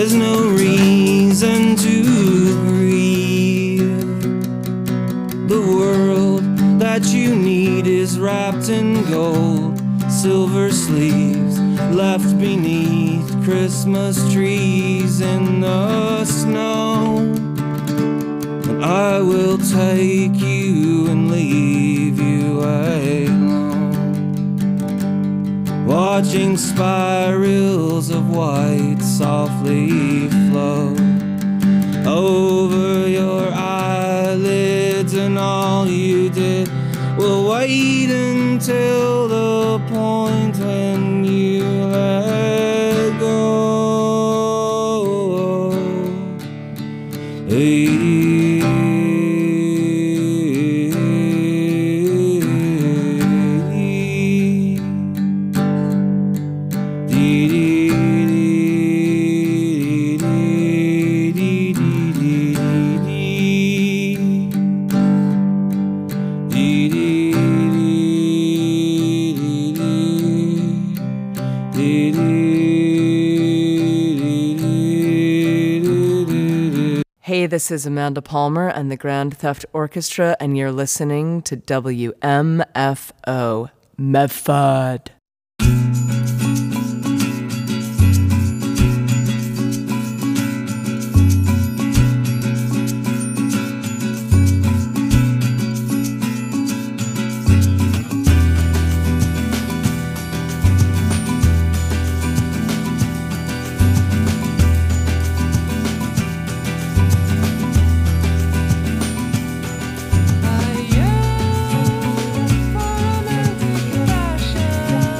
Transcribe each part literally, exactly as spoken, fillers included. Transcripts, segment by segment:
there's no reason to grieve. The world that you need is wrapped in gold, silver sleeves left beneath Christmas trees in the snow. And I will take you and leave you alone, watching spirals of white softly flow over your eyelids, and all you did will wait until the point when you let go. Hey. Hey, this is Amanda Palmer and the Grand Theft Orchestra, and you're listening to W M F O, Medford. I yearn for romantic passion.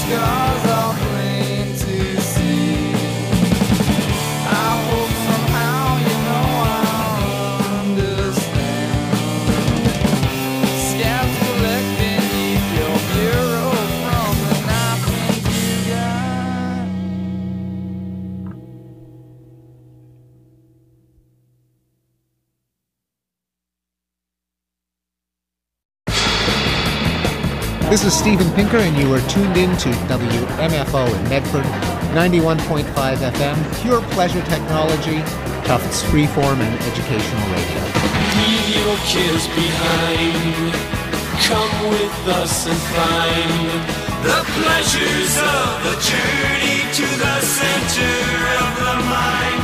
scars are plain to see. I hope somehow you know I'll understand. Scabs collecting, keep your bureau from the napkins you got. This is Steven Pinker, and you are tuned in to W M F O in Medford, ninety-one point five F M, pure pleasure technology, Tufts freeform and educational radio. Leave your cares behind. Come with us and find the pleasures of the journey to the center of the mind.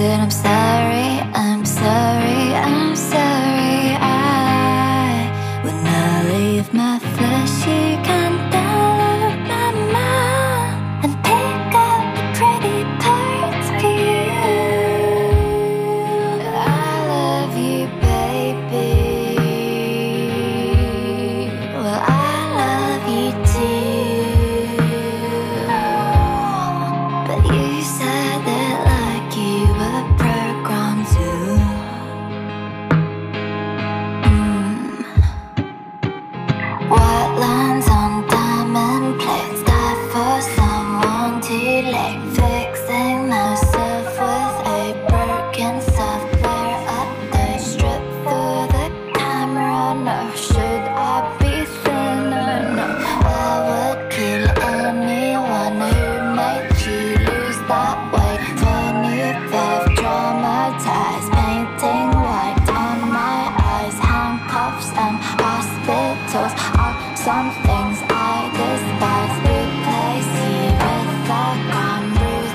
said I'm sorry, I'm sorry, I'm sorry. I would not leave my fleshy kind down my mind and pick up the pretty parts for you. I love you, baby. Well, I love you too. But you said that like you were programmed to. Mm. White lines on diamond plates, die for someone too late. Fixing myself with a broken software update. Strip for the camera, no. Should I be thinner? No. I would kill anyone who made you lose that weight. Funny they've traumatized, painting white on my eyes. Handcuffs and hospitals are some things I despise. Replace you with a gun, bruise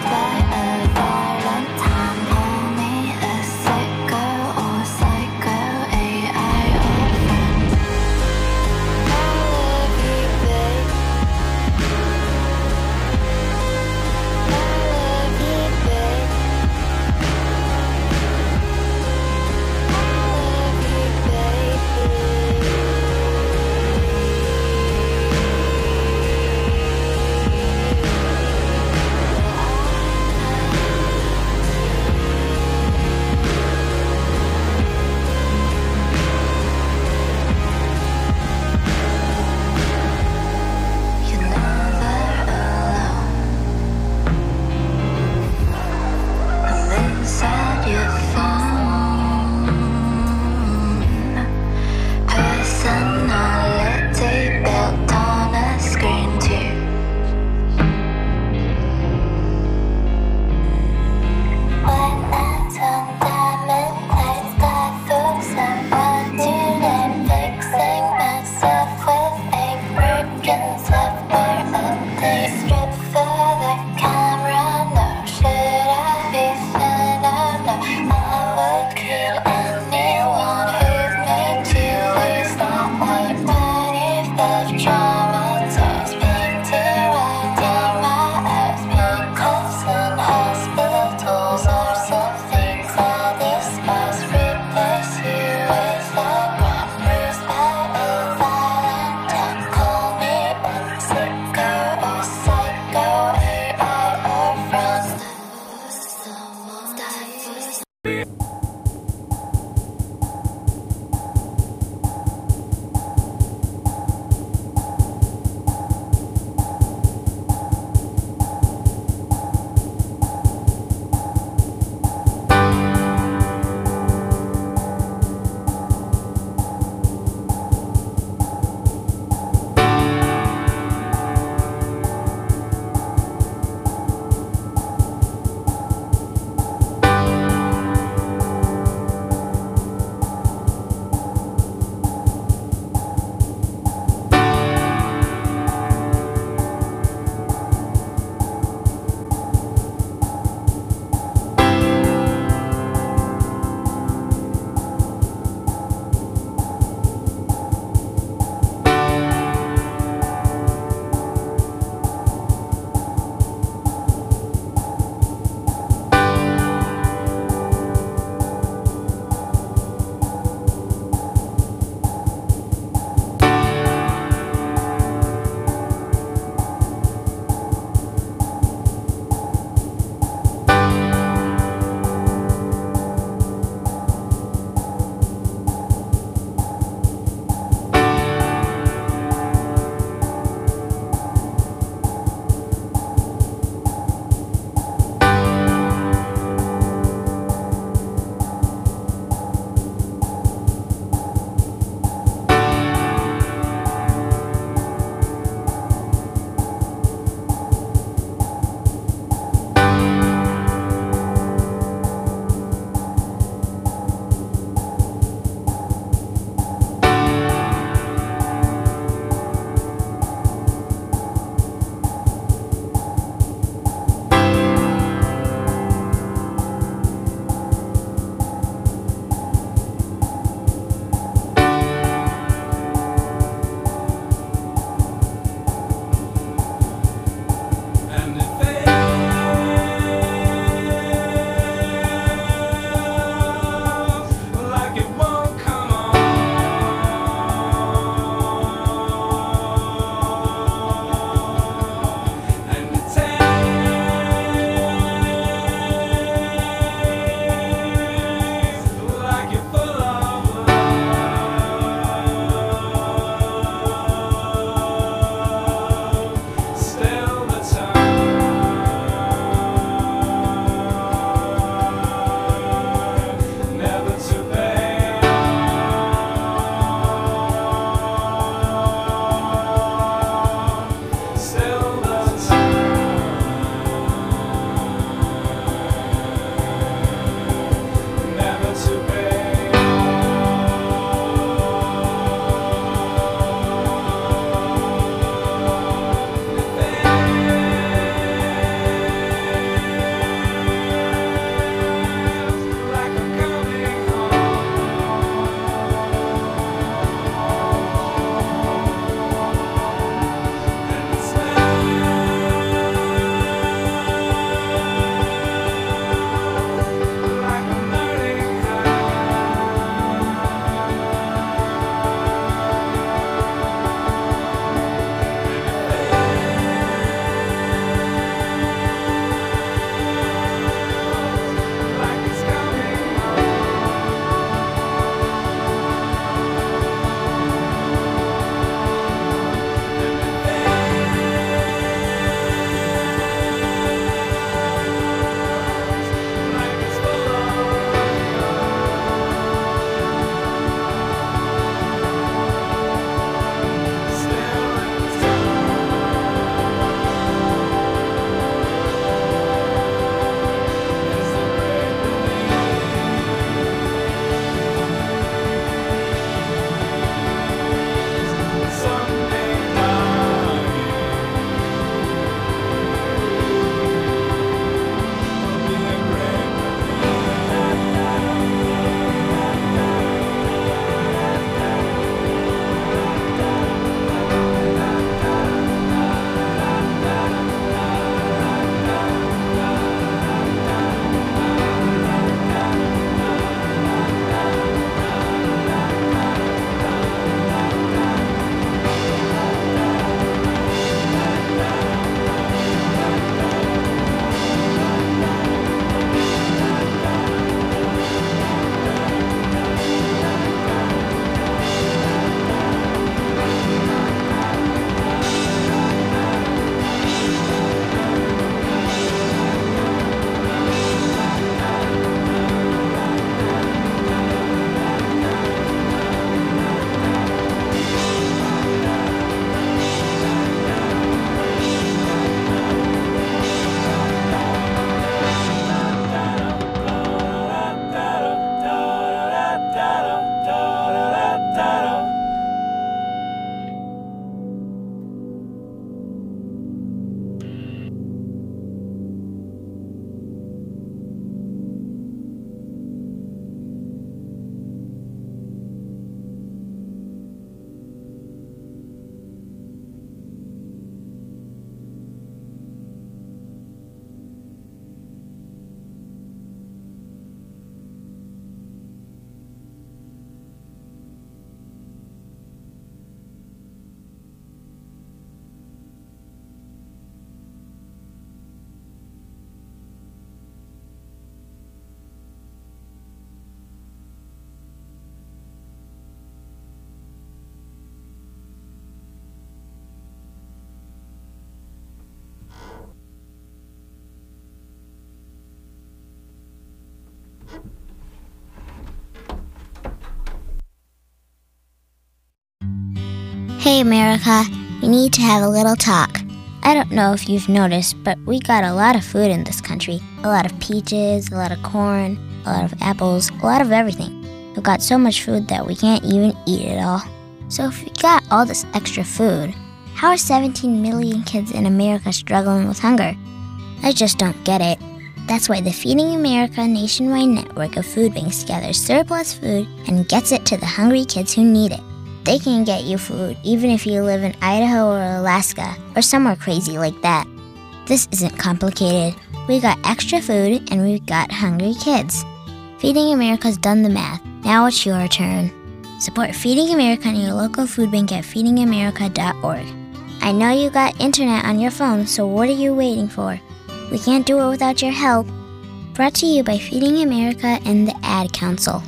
Hey America, we need to have a little talk. I don't know if you've noticed, but we got a lot of food in this country. A lot of peaches, a lot of corn, a lot of apples, a lot of everything. We've got so much food that we can't even eat it all. So if we got all this extra food, how are seventeen million kids in America struggling with hunger? I just don't get it. That's why the Feeding America nationwide network of food banks gathers surplus food and gets it to the hungry kids who need it. They can get you food even if you live in Idaho or Alaska or somewhere crazy like that. This isn't complicated. We got extra food and we've got hungry kids. Feeding America's done the math. Now it's your turn. Support Feeding America and your local food bank at feeding america dot org. I know you got internet on your phone, so what are you waiting for? We can't do it without your help. Brought to you by Feeding America and the Ad Council.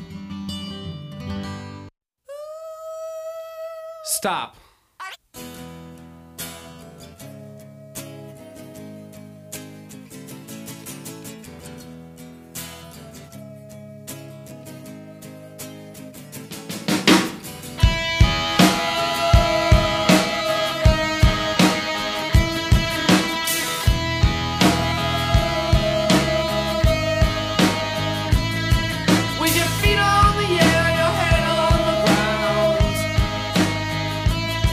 Stop. With your feet on the air, your head on the ground.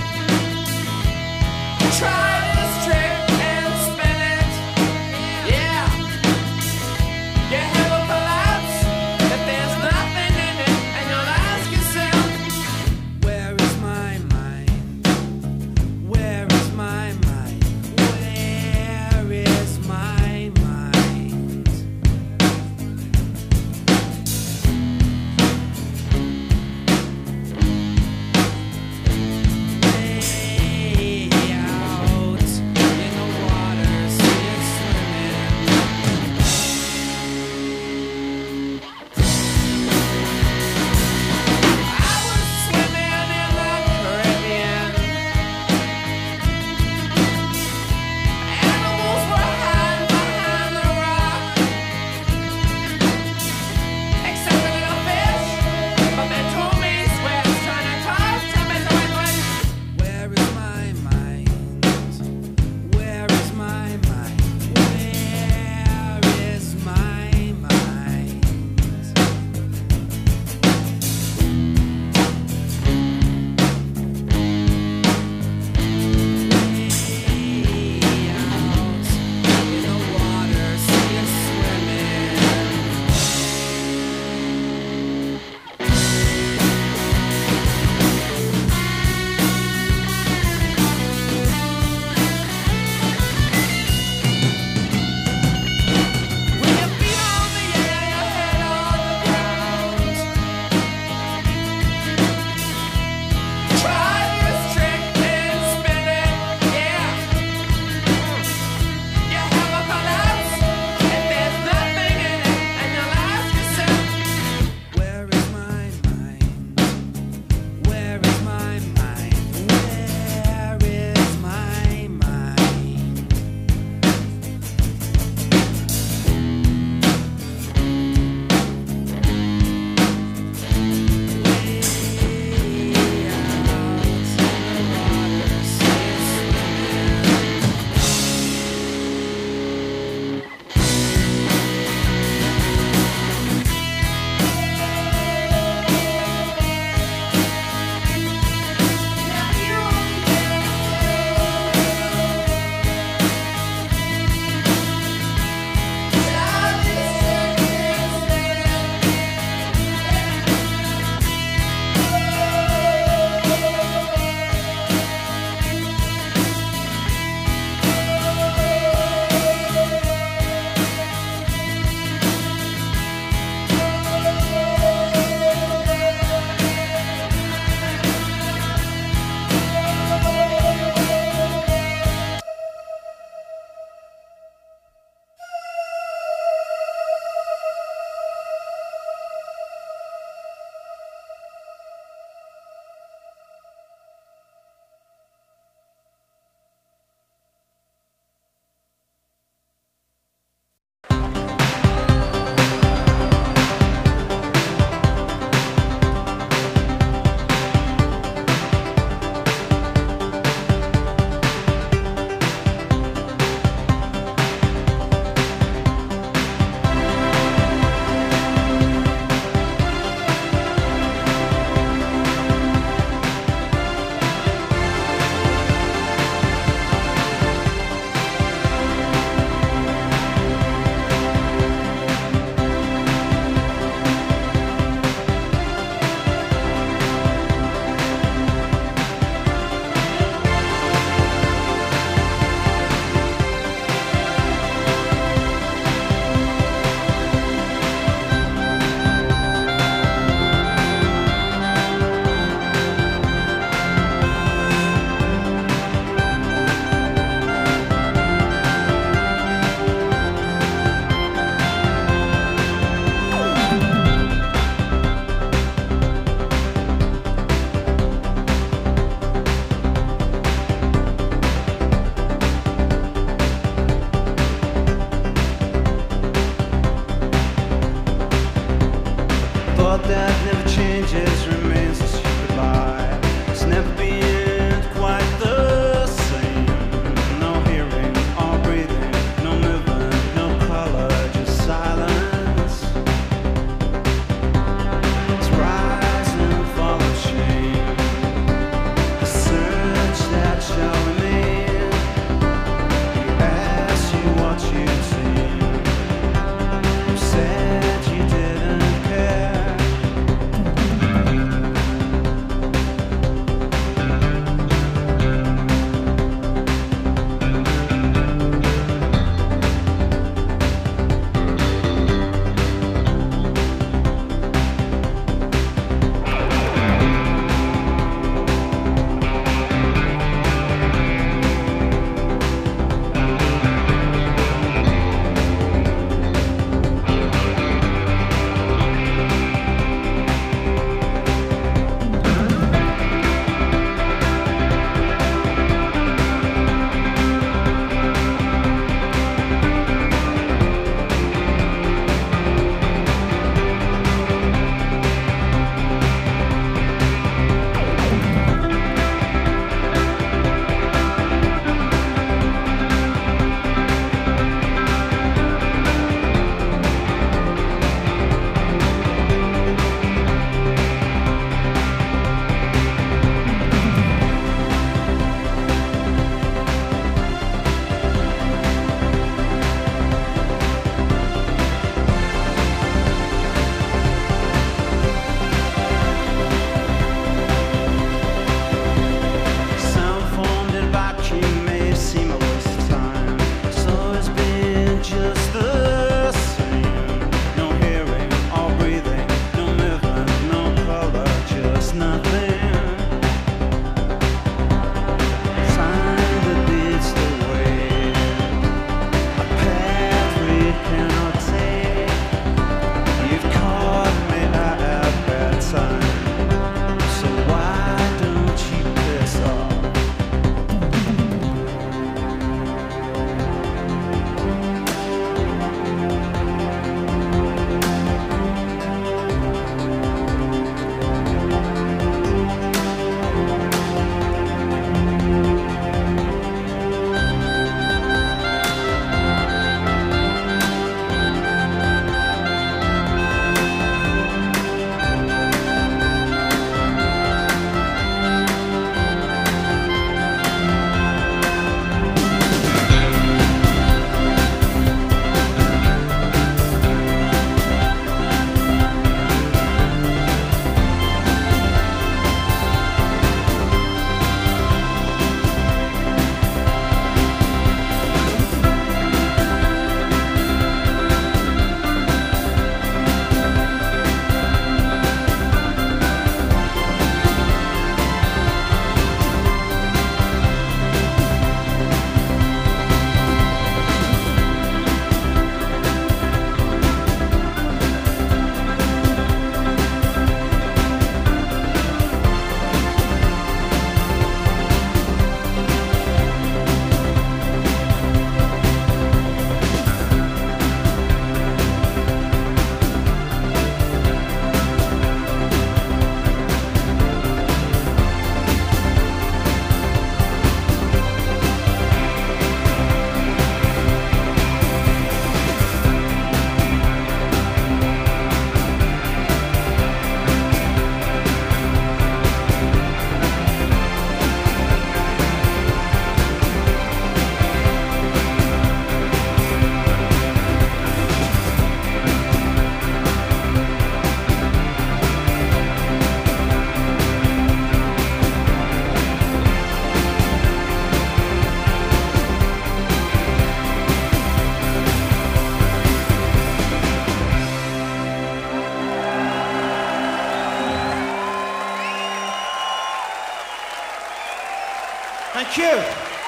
Thank you.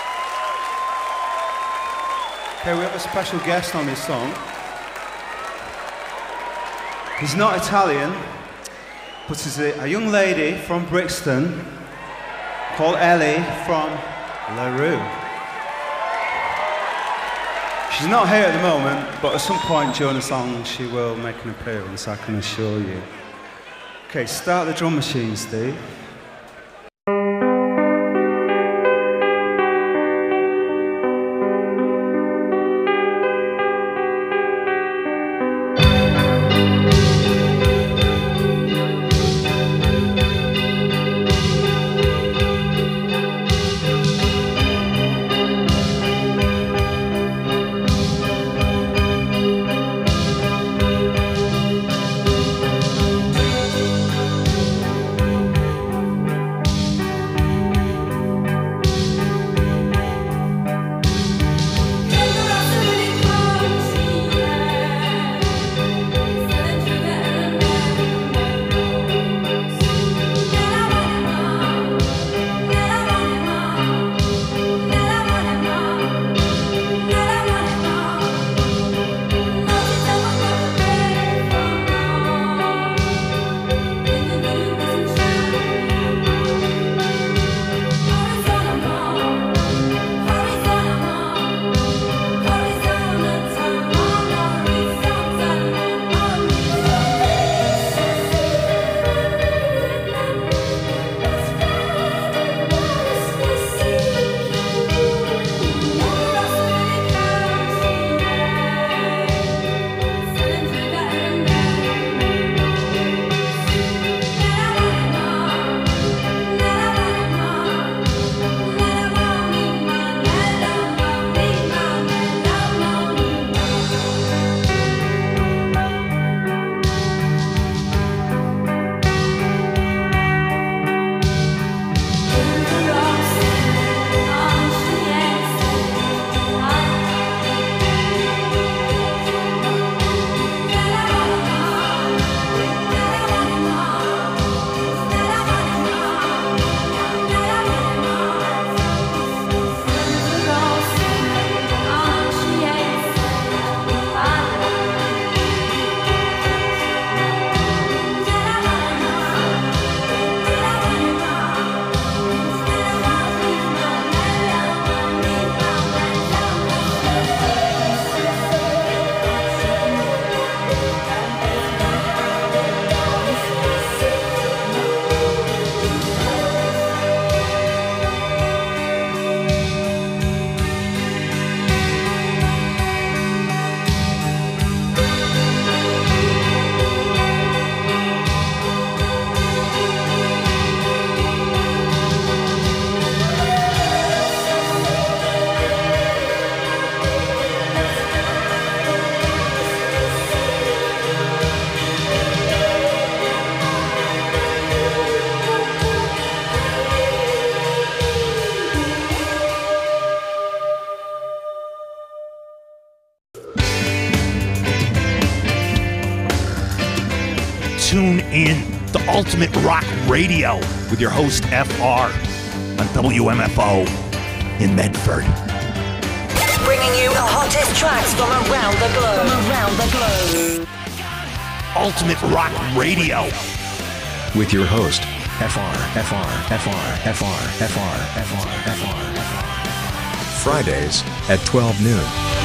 Okay, we have a special guest on this song. He's not Italian, but he's a, a young lady from Brixton called Ellie from La Rue. She's not here at the moment, but at some point during the song she will make an appearance, I can assure you. Okay, start the drum machine, Steve. Tune in to Ultimate Rock Radio with your host F R on W M F O in Medford. Bringing you the hottest tracks from around the globe. From around the globe. Ultimate Rock Radio with your host F R, F R, F R, F R, F R, F R, F R, F R. Fridays at twelve noon.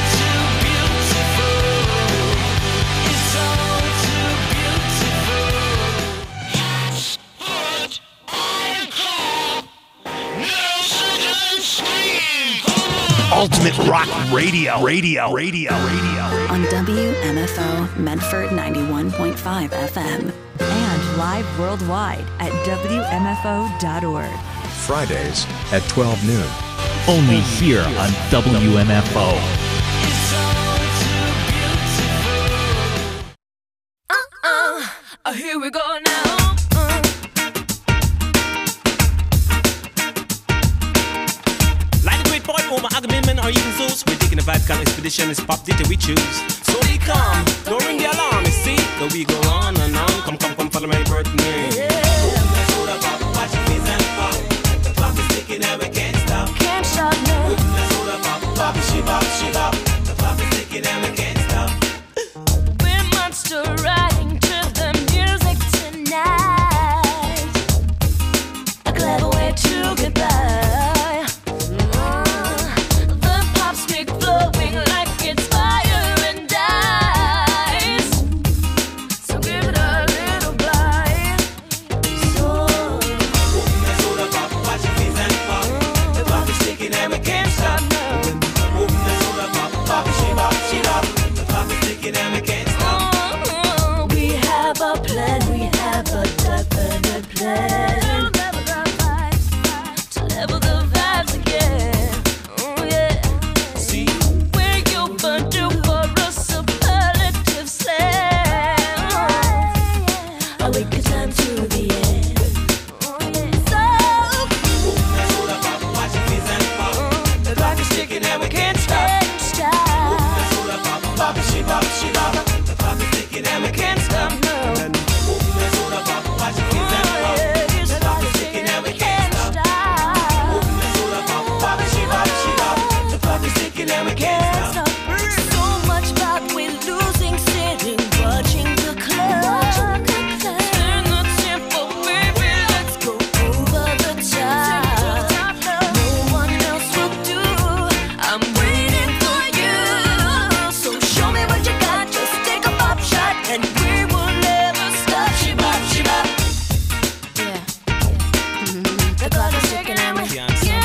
Ultimate Rock Radio, Radio, Radio, Radio. On W M F O Medford ninety-one point five F M. And live worldwide at W M F O dot org. Fridays at twelve noon. Only here on W M F O. Uh-uh, here we go now. Or even Zeus, we're taking a vibe kind of expedition. It's pop D J we choose. So we come, don't ring the alarm. You see, that we go on and on. Come, come, come, follow my birthday. Yeah. Watch your face and pop. The clock is ticking and we can't stop. bop, she bop, she bop. The clock is ticking and we can't stop. And moving that soda pop, watch it kids and pop. The clock is ticking and we can't stop. Moving that soda pop, bop, she bop, she bop. The clock is ticking and we can't stop. So much about we losing, sitting, watching the clock. Turn the tempo, baby, let's go over the top. No one else will do. I'm waiting for you. So show me what you got. Just take a pop shot, and we will never stop. She bop, she bop. Yeah. The clock is ticking and we can't stop.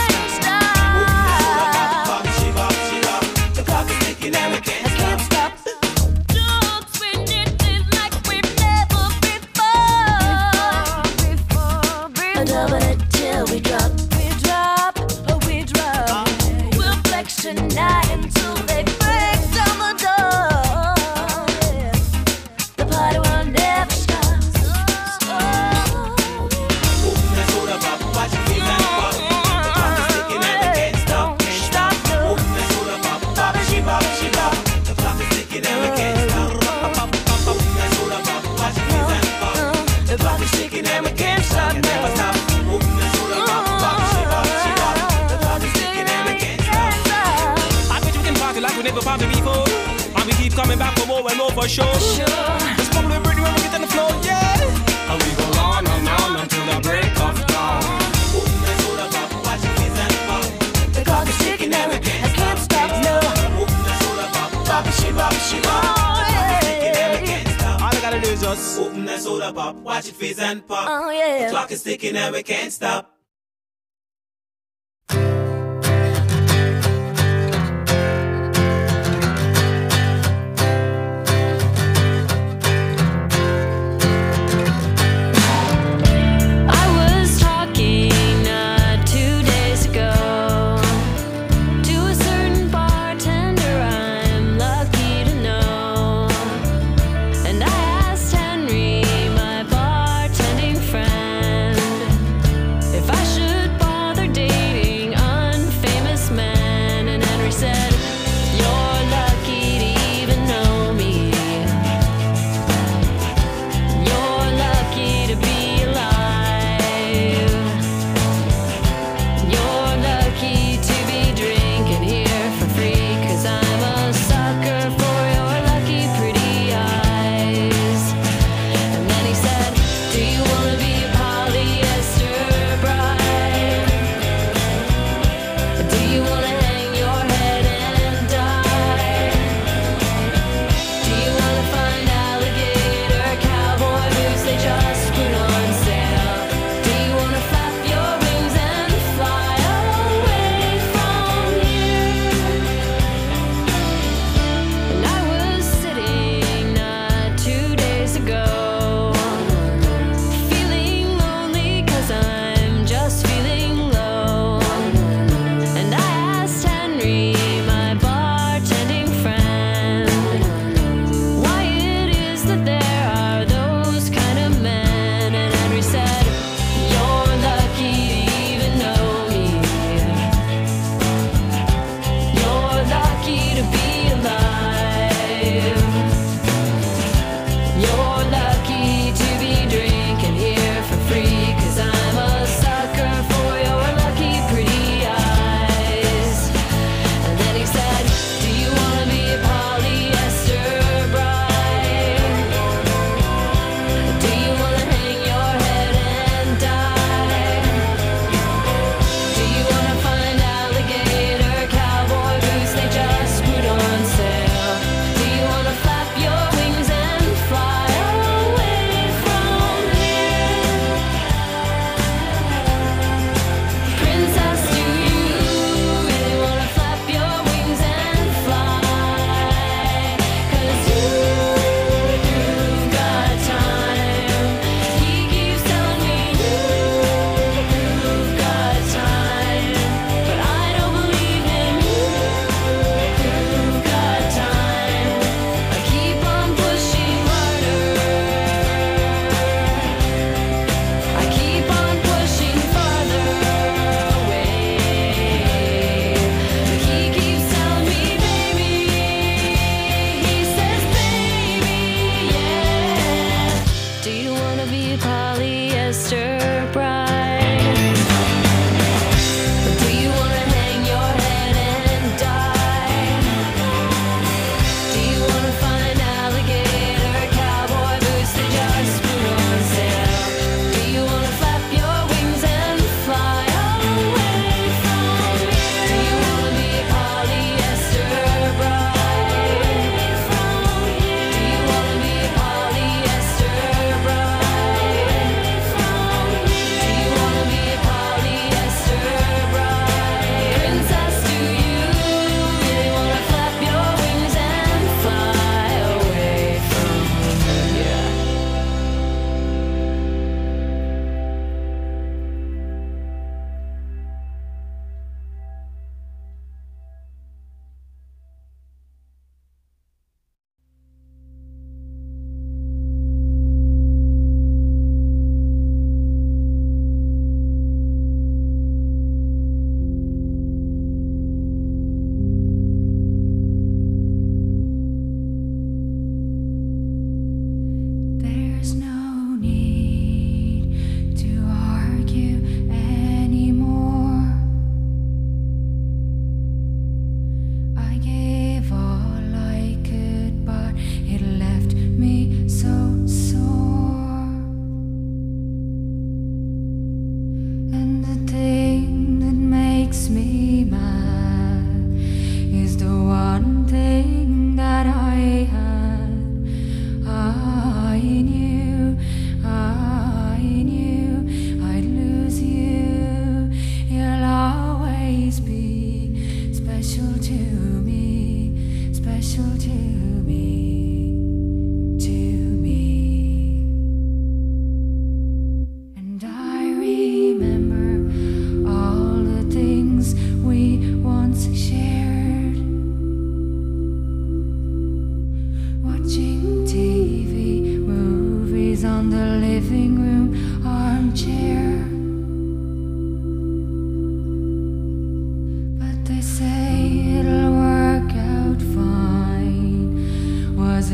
The clock is ticking and we can't Can't stop. Don't spin it like we've never before. Before, double it till we drop. We drop, oh we drop. We'll flex tonight until they break down the door. The party will never stop. Moving that soda pop, watch it kids and pop. The clock is ticking and we can't stop. Can't stop. Moving that soda pop, pop, she bop, she bop. The clock is ticking and we can't stop. Moving that soda pop, watch it kids and pop. The clock is ticking and we can't stop. Never stop. Moving that soda pop, pop, she bop, she bop. The clock is ticking and we can't stop. I bet you can party like we never party before. And we keep coming back for more and more for sure. It's probably pretty when we get on the floor, yeah. And we go on and on until the break of dawn. Moving that soda pop, watch it kids and pop. The clock is ticking and we can't stop. No. Moving that soda pop, pop, she bop, she bop. All I gotta do is just open that soda pop, watch it fizz and pop. Oh yeah. The clock is ticking and we can't stop. I was talking uh, two days ago to a certain bartender I'm lucky to know, and I asked Henry, my bartending friend, if I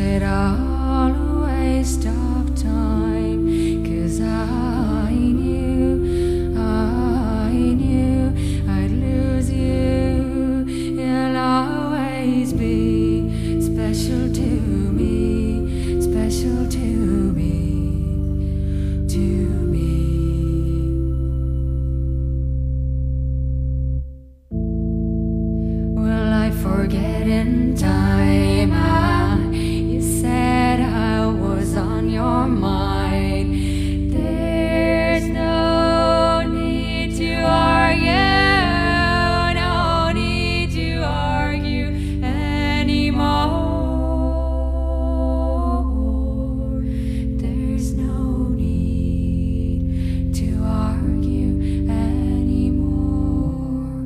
it all a waste of time? 'Cause I knew, I knew I'd lose you. You'll always be special to me, special to me, to me. Will I forget in time? Ah, you said I was on your mind. There's no need to argue, no need to argue anymore. There's no need to argue anymore.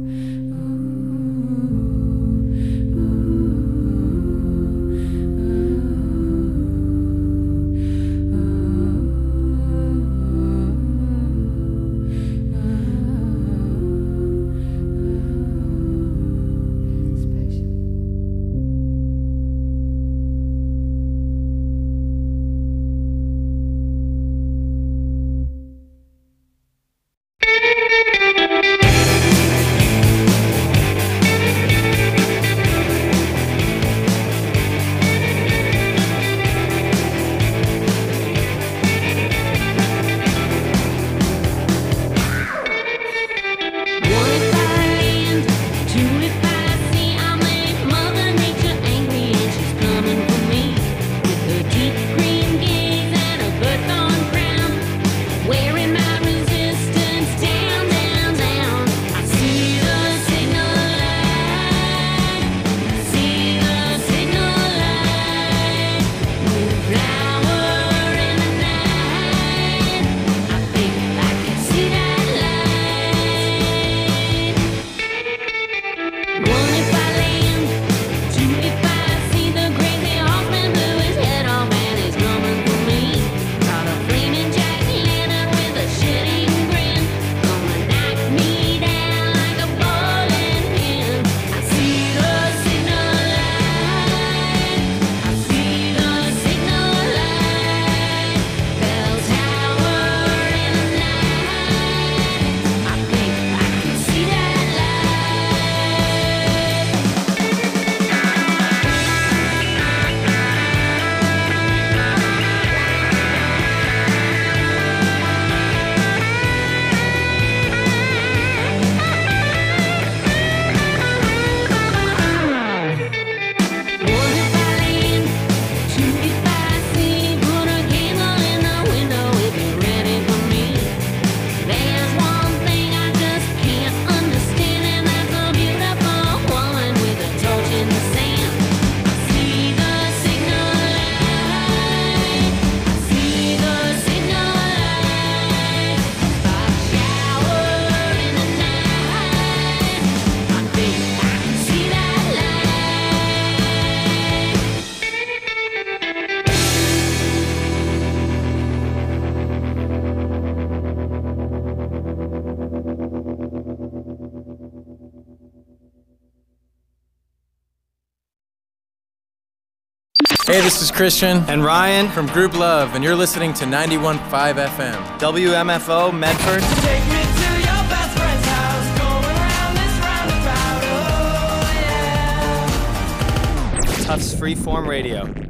Hey, this is Christian and Ryan from Group Love, and you're listening to ninety-one point five F M. W M F O, Medford. Take me to your best friend's house, going around this roundabout, oh yeah. Tufts Freeform Radio.